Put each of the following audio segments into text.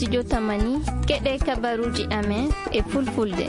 Studio Tamani keɗe kabaruji amen e fulfulde.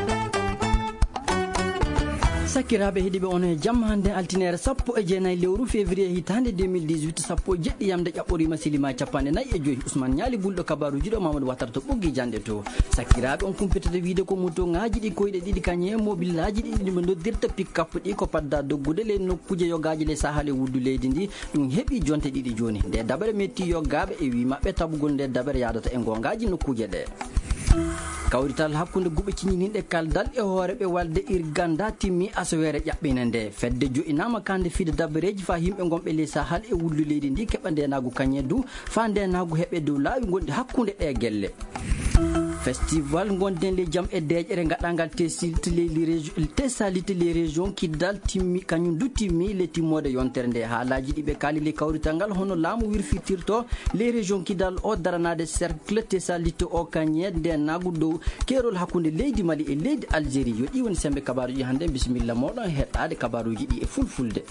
Sakiraɓe heeɗiɓe on e jamma hande altinere 19 lewru février hitande 2018 sappo jeɗɗi yamde ƴaɓɓorima silima 45 Ousmane Ñaali bulɗo kabaruji ɗo Mamadou Wattara to ɓoggi jande to. Sakiraɓe on kumpitata wiide ko moto ngaji ɗi koyɗe ɗiɗi kañe mobilaji ɗiɗi ɗiɓe noddirta pick-up ɗi ko padda doggude le nokkuje yogaji le sahale wuddu leydi ndi ɗum heeɓi jonte ɗiɗi joni nde dabare metti yoggaɓe e wi mabɓe tabugol nde dabare yadata e gongaji nokkuje ɗe. Kawrital hakkunde guɓe ciñininɗe kaldal e hooreɓe walde irganda timmi asowere ƴaɓɓine nde fedde joƴinama kande fiide dabareji fa yimɓe gonɓe ley sahal e wullu leydi ndi keɓa ndenagu kañe du fa ndenagu heeɓe dow laawi gonɗi hakkunde ɗe gelle. Festival gonden le jam e deƴere gaɗangal tesalite les régions kiddal timmi kañum du timmi le timmode yontere nde haalaji ɗiɓe kaali le kawrital ngal hono laamu wirfitirto les régions kiddal o daranade cercle tesalite o kañe ndenagu dow kerol hakkunde leydi Mali e leydi Algérie yo ɗi woni sembe kabaruji hande bisimilla moɗon heɗɗade kabaruji ɗi e fulfulde.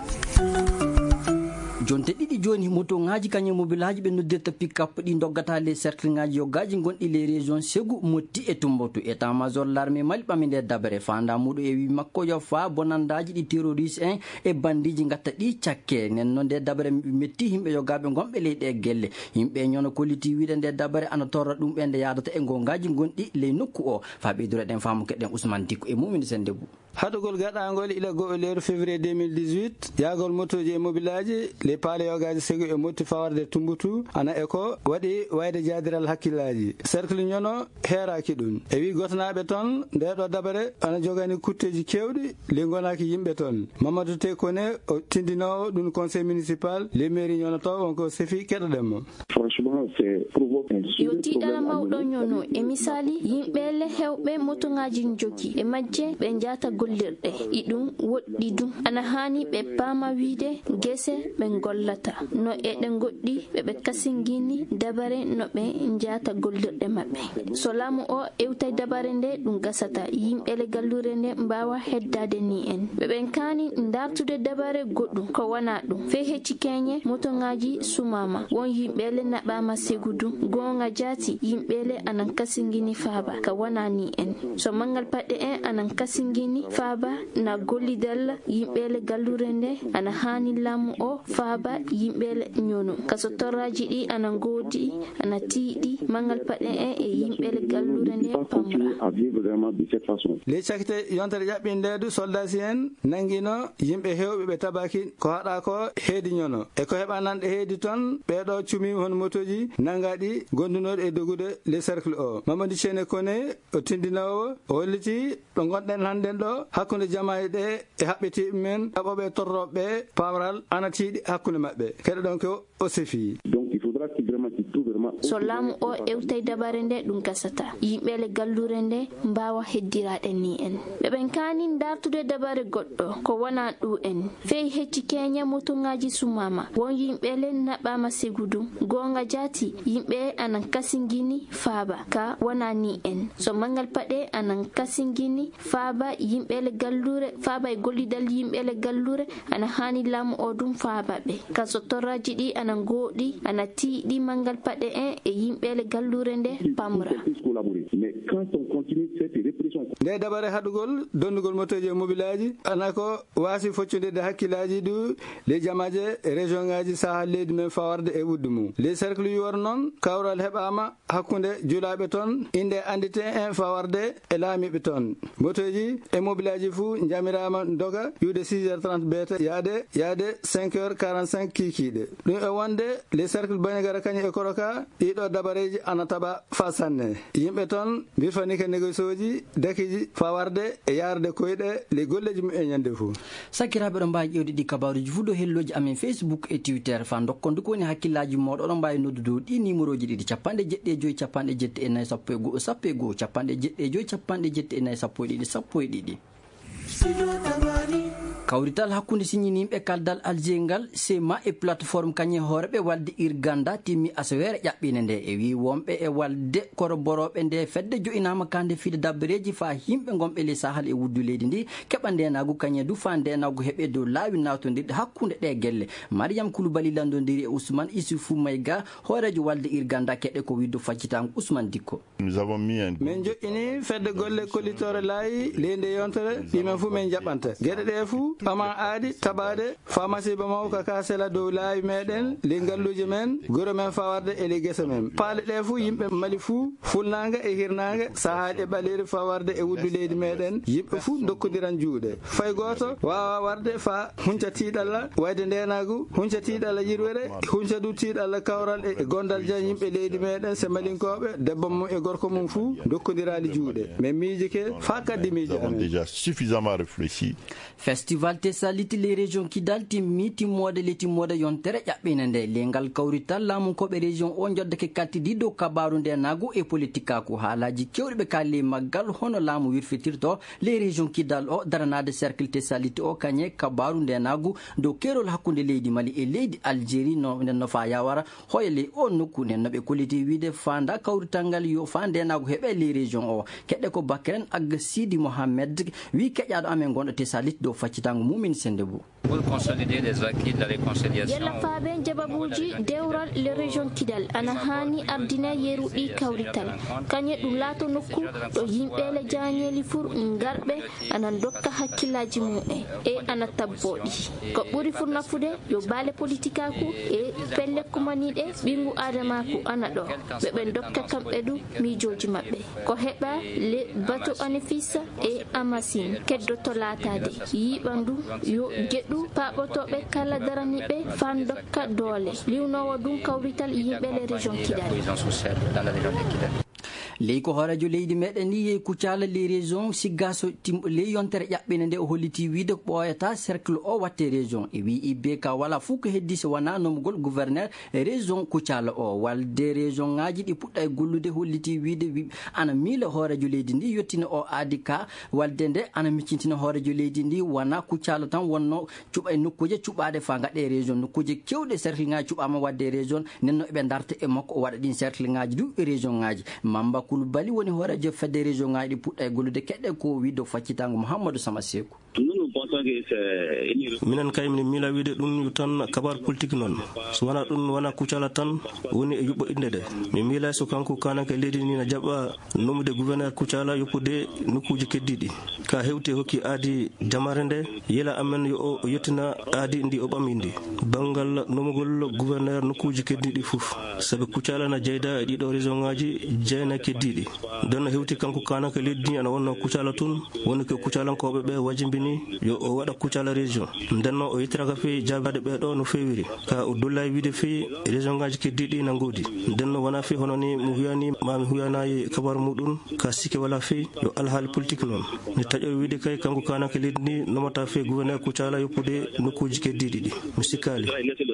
jonte ɗiɗi joni moto ngaji kañum mobilaji ɓe noddirta pick-up ɗi doggata les cercle ngaji yoggaji gonɗi les régions Ségou Motti e Tombouctou état major l'armée Mali ɓami nde dabare fanda muɗum e wi makko yo fa bonandaji ɗi terroriste en e bandiji gatta ɗi cakke nen noon nde dabare metti yimɓe yoggaɓe gonɓe leyɗe gelle yimɓe ñono kolliti wiide nde dabare ana torra ɗum ɓe nde yadata e gongaji gonɗi ley nokku o fa ɓeydureɗen famu keɗen Ousmane Dicko e mumini sen debbo haɗugol gaɗagol ila goɓe lewru février 2018 yagol motoji e mobilaji les paale yogaji Ségou e Motti fawarde Tombouctou ana eko waɗi wayde jadiral hakkillaji cercle ñono heeraki ɗum e wi gotanaɓe toon ndeɗo dabare ana jogani kutteji kewɗi li gonaki yimɓe toon Mamadou Tekone o tindinowo ɗum conseil municipal les mairie ñono to wonko sefi keɗoɗenmo. Yo tiɗala mawɗo ñono e misali yimɓele hewɓe motoŋaji jogi e majje ɓe jata gollirɗe iɗum woɗɗi ɗum ana hani ɓe pama wiide gese ɓe gollata no eɗe goɗɗi ɓeɓe kasingini dabare no ɓe jata gollirɗe maɓɓe so laamu o ewtay dabare nde ɗum gasata yimɓele gallure nde mbawa heddade ni en ɓeɓen kani dartude dabare goɗɗum ko wona ɗum fe hecci keñe motoŋaji sumama won yimɓele naɓama segudu gonga jati yimɓele anan kasingini faaba ka wona ni en so mangal paɗɗe en anan kasingini faaba na gollidal yimɓele gallure nde ana hani laamu o faaba yimɓele ñono kaso torraji ɗi ana goodi ana tiiɗi mangal paɗɗe en e yimɓele gallure nde pamra. les cakkite yontere ƴaɓɓindedu soldasi en nanguino yimɓe hewɓe ɓe tabaki ko haɗa ko heedi ñono e ko heɓa nanɗe heedi toon ɓeɗo cumi hono motoji nangaɗi gondunoɗe e dogude les cercle o Mamadou Cene Kone o tindinowo o holliti ɗo gonɗen hannden ɗo hakkude jamaje ɗe e haɓɓetiɓe men haɓoɓe torroɓe pamral ana tiiɗi hakkude maɓɓe keɗo ɗon ko o sefi. so laamu o ewtay dabare nde ɗum gasata yimɓele gallure nde mbawa heddiraɗe ni en ɓeɓen kani dartude dabare goɗɗo ko wona ɗu en fey hecci keña motoŋaji sumama won yimɓele naɓama segudu gonga jati yimɓe anan kasingini faaba ka wona ni en so mangal paɗe anan kasingini faaba yimɓele gallure faaba e gollidal yimɓele gallure ana hani laamu o ɗum faaba ɓe kaso torraji ɗi anan gooɗi ana tiiɗi mangal paɗe en e yimɓele gallure nde pamra. nde dabare haɗugol dondugol motoji e mobilaji ana ko wasi foccudede hakkillaji ɗu les jamaje région ngaji sahal leydi men fawarde e wuddu mum les cercle yuwor noon kawral heɓama hakkude julaɓe toon inde andite en fawarde e laamiɓe toon motoji e mobilaji fou jamirama doga yude 6h30 beete yaade 5h45 kikiɗe ɗum e wonde les cercle bañagara kañum e koroka ɗiɗo dabareji ana taɓa fa sanne yimɓe toon birfani ke négocioji dakiji fawarde e yarde koyɗe les golleji mum e ñande fou. sakiraɓe ɗo mbawi ƴewde ɗi kabaruji fuu ɗo helloji amen Facebook e Twitter fa dokkondu ko woni hakkillaji moɗo oɗon mbawi noddude ɗi numéroji ɗiɗi 75 74 11 11 75 74 11 12 kawrital hakkunde siñinimɓe kaldal algengal sema e plateforme kañe horeɓe walde irganda timmi asawere ƴaɓɓine nde e wi wonɓe e walde koroboroɓe nde fedde joƴinama kande fiide dabbereji fa yimɓe gonɓe le sahal e wuddu leydi ndi keɓa ndenagu kañe du fa ndenagu heeɓe dow laawi nawtodirɗe hakkude ɗe gelle mariame koulibaly landodiri e ousmane issoufou mayga hoorejo walde irganda keɗe ko widdo faccitago ousmane dikko min joƴƴini fedde golle kollitore laayi leydi yontere ɗimen fuu min jaɓanta gueɗe ɗe fuu ɓama aadi taɓade famasiba mawka kasela dow laawi meɗen le galluji men guro men fawarde e le guesa men paale ɗe fuu yimɓe mali fuu fulnaga e hirnaga sahaaji e ɓaleri fawarde e wuddu leydi meɗen yimɓe fuu dokkodiran juuɗe fay goto wawa warde fa hunca tiiɗalla wayde ndenagu hunca tiiɗalla yirwere hunca du tiiɗalla kawral e gondal jan yimɓe leydi meɗen se malinkoɓe debbo mum e gorko mum fuu dokkodirali juuɗe mais miiji ke fa kaddi miiji amen festival Tessalite les régions Kidal timmi timmode le timmode yontere ƴaɓɓine nde lengal kawrital laamunkoɓe région o joddake kaltidi dow kabaru ndenagu e politique ako haalaji kewɗi ɓe kalli maggal hono laamu wirfitirto les régions Kidal o daranade cercle Tessalite o kañe kabaru ndenagu dow kerol hakkude leydi Mali e leydi Algérie no fa yawara hoyle o nokku nenno ɓe kolliti wiide fanda kawrital ngal yo fa ndenagu heeɓe les région o keɗɗe ko Bakren Agga Sidi Mohamed wi keƴƴaɗo amen gonɗo Tessalite dow faccitango mumin sendebo yalla faaɓe jababuji dewral le région Kidal ana hani ardina yeruɗi kawrital kañe ɗum laato nokku ɗo yimɓele jañeli fur garɓe ana dokka hakkillaji mumen e ana tabboɗi ko ɓuuri fur nafude yo baale politique aku e pelle kumaniɗe ɓingu adamaku ana ɗo ɓeɓe dokka kamɓe du miijoji mabɓe ko heɓa le bato anefisa e amasin keddoto laatade yiɓandu yo jeɗɗu paɓotoɓe kala daraniɓe fan dokka doole liwnowo ɗum kawrital yimɓe le région Kidal ley ko horejo leydi meɗen ni yeyi kuccala les région siggaso ley yontere ƴaɓɓine nde o holliti wiide ko ɓooyata cercle o watte région e wi ibbe ka wala fuu ko heddi so wona nomgol gouverneur région kuccala o walde région ngaji ɗi puɗɗa e gollude holliti wiide ana miila hoorejo leydi ndi yettina o aadi ka walde nde ana miccintina hoorejo leydi ndi wona kuccala tan wonno cuɓa e nokkuje cuɓade fa gaɗe région nokkuje kewɗe cercle ngaji cuɓama wadde région nenno eɓe darta e makko o waɗa ɗin cercle ngaji du e région ngaji Mamba Koulibaly woni hoorejo fedde région ngaji ɗi puɗɗa e gollude keɗɗe ko wi dow faccitango Mouhamadou Sama Sekou minen kay min miila wiide ɗum yo tan kabar politique noon so wona ɗum wona kuccala tan woni e yuɓɓo inde de mi miila so kanko kanake leydi ni na jaɓa nomude gouverneur kuccala yoppude nokkuji keddiɗi ka hewti hokki aadi jamare nde yela amen yo o yettina aadi ndi o ɓami ndi bangal nomugol gouverneur nokkuji keddiɗi fof saabi kuccala na jeyda e ɗiɗo région ngaji jeyna keddiɗi donno hewti kanko kanake leydi ni ana wonno kuccala tun woni ko kuccalankoɓe ɓe wajimbini yo o waɗa kuccala région ndenno o yettiraka fewi jabade ɓeɗo no fewiri ka o dolla e wiide fewi région ngaji keddiɗi na goodi ndenno wona fewi hono ni mo huyani mami huyanayi kabaru muɗum ka sikke wala fewi yo alhaali politique noon mi taƴo wiide kay kanko kanake leydi ndi nomata fewi gouverneur kuccala yoppude nokkuji keddiɗi ɗi mi sikkali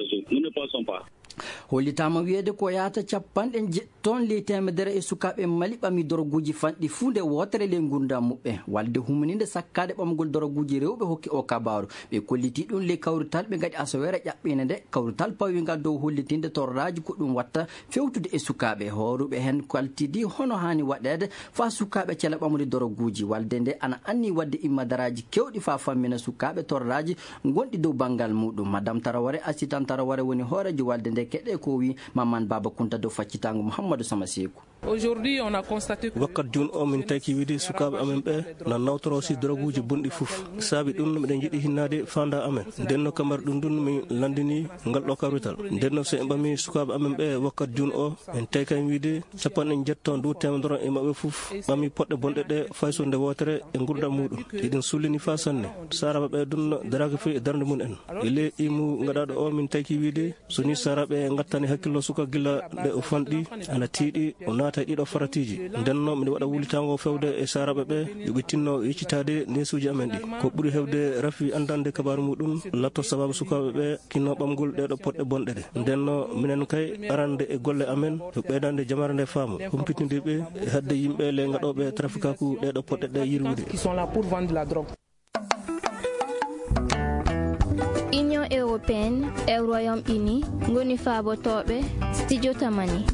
hollitama wiyeede ko yahata capanɗe ton ley temedere e sukaɓe Mali ɓami doroguji fanɗi fuu nde wotere ley gurdam muɓɓe walde humanide sakkade ɓamgol doroguji rewɓe hokki o kabaru ɓe kolliti ɗum ley kawrital ɓe gaɗi asawere ƴaɓɓine nde kawrital pawigal dow hollitinde torraji ko ɗum watta fewtude e sukaɓe horuɓe hen kaltidi hono hani waɗede fa sukaɓe cela ɓamude doroguji walde nde ana anni wadde immadaraji kewɗi fa fammina sukaɓe torraji gonɗi dow banggal muɗum madame Taraware assistant Taraware woni hoorejo walde nde keɗe ko wi Mamane Baba Kunta dow faccitango Mouhamadou Sama Sekou wakkat joni o min taki wiide sukaɓe amen ɓe na nawtoro si droguji bonɗi fof saabi ɗum miɗen jiiɗi hinnade fanda amen ndenno kamar ɗum ɗum min landini ngal ɗo kawrital ndenno so en ɓami sukaɓe amen ɓe wakkat joni o en tawi kay wiide capanɗe jetton dow temedoro e mabɓe fof ɓami poɗɗe bonɗe ɗe fayso nde wotere e gurdam muɗum eɗen sullini fa sanne saraɓe ɓe dunno daraka fewi e darde mum en ele imu gaɗaɗo o min taki wiide soni saraɓe gattani hakkillo suka gilla ɗe o fanɗi ana tiiɗi o naata e ɗiɗo faratiji ndenno miɗa waɗa wulitango fewde e saraɓe ɓe yoɓe tinno yeccitade nesuji amen ɗi ko ɓuuri hewde rafi andande kabaru muɗum latto sababu sukaɓe ɓe kinno ɓamgol ɗeɗo poɗɗe bonɗe ɗe ndenno minen kay arande e golle amen yo ɓeydande jamare nde faama humpitiniɓe e hadde yimɓe le gaɗoɓe traficaku ɗeɗo poɗɗe ɗe yirwude européenne e Royaume-Uni ngoni faabotoɓe studio tamani.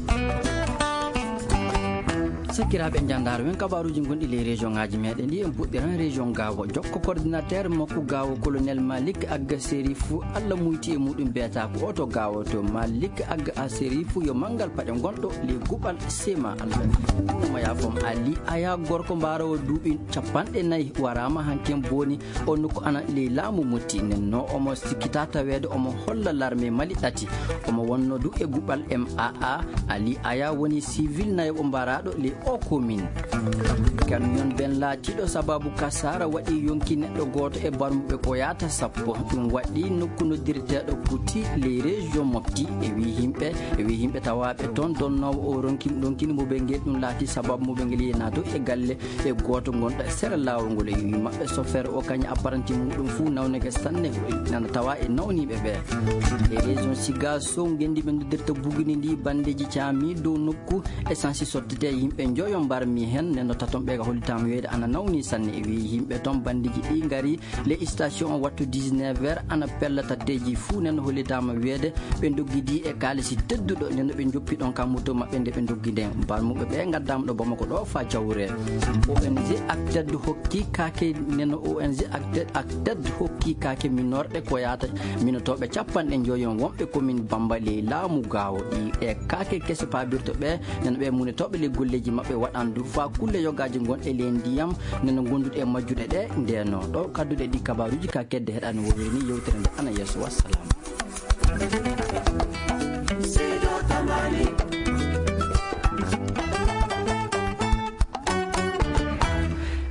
sakiraɓe jandar wen kabaruji gonɗi les région ngaji meɗen ɗi en puɗɗiran région gawo jokko coordinateur makko gawo colonel Malik Agga Serifou Allah muyti e muɗum beta ko oto gawo to Malik Agga Serifou yo mangal paɗe gonɗo le guɓal sema Allah ma yafom Ali aya gorko mbarawo duuɓi 4 warama hanken boni o nokku ana le laamu mutti nenno omo sikkita tawede omo holla l'armée Mali ɗati omo wonno du e guɓal MAA Ali aya woni civil nayo mbaraɗo le o commune camion ben laatiɗo sababu kasara waɗi yonki neɗɗo goto e barmuɓe ko yata 10 ɗum waɗi nokku noddirteɗo Kuti les région mofti e wi himɓe tawaɓe toon donnowo o ronkini mo ɓe ngel ɗum laati sababu mo ɓe ngel yenato e galle e goto gonɗo e sera lawol ngol e wi mabɓe chauffeur o kañum apparenté muɗum fuu nawnege sanne nana tawa e nawniɓe ɓe e région Sigasso gendiɓe noddirta bugini ndi bandeji caami dow nokku essence sottete yimɓe joyo mbarmi hen neno taton ɓe ga hollitama weyde ana nawni sanne e wi yimɓe toon bandiji ɗi gari les station wattu 19h ana pella tatteji fuu neno hollitama weyde ɓe doggidi e kalisi tedduɗo neno ɓe joppi ɗon kam muto mabɓe nde ɓe doggide mbarmuɓe ɓe gaddama ɗo Bamako ɗo fa Jawre ONG Acted hokki kake neno ONG Acted hokki kake minorɗe ko yata minotoɓe 50 wonɓe commune Bambali laamu gawo ɗi e kake kese pabirto ɓe neno ɓe munitoɓe le golleji mabɓe waɗandu fa kulle yogaji gonɗe le ndiyam neno gonduɗe e majjuɗe ɗe ndeno ɗo kadduɗe ɗi kabaruji ka kedde heɗani wowirini yewtere nde ana yesso wassalam.